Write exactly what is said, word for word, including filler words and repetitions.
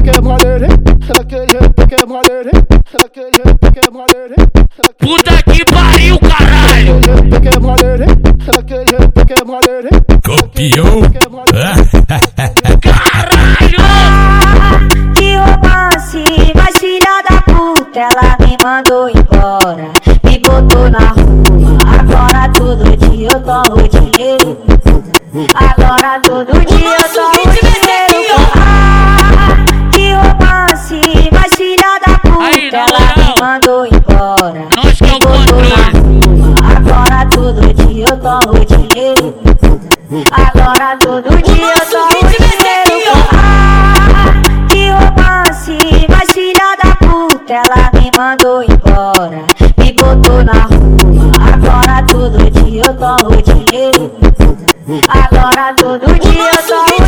jeito que é maneiro, daquele jeito que é maneiro, daquele jeito que é maneiro. Puta que pariu, caralho! Daquele jeito que é maneiro, daquele jeito que é maneiro. Copiou? Caralho! Que romance, mas filha da puta, ela me mandou embora, me botou na rua. Agora todo dia eu tomo dinheiro, agora todo dia eu tomo dinheiro. Ah, que romance, mas filha da puta, ela me mandou embora, Nós que é o controle. agora todo dia eu tomo dinheiro, agora todo dia eu tomo dinheiro. Ah, que romance, mas filha da puta, ela me mandou embora, me botou na rua. Agora todo dia eu tomo dinheiro, agora todo dia eu tomo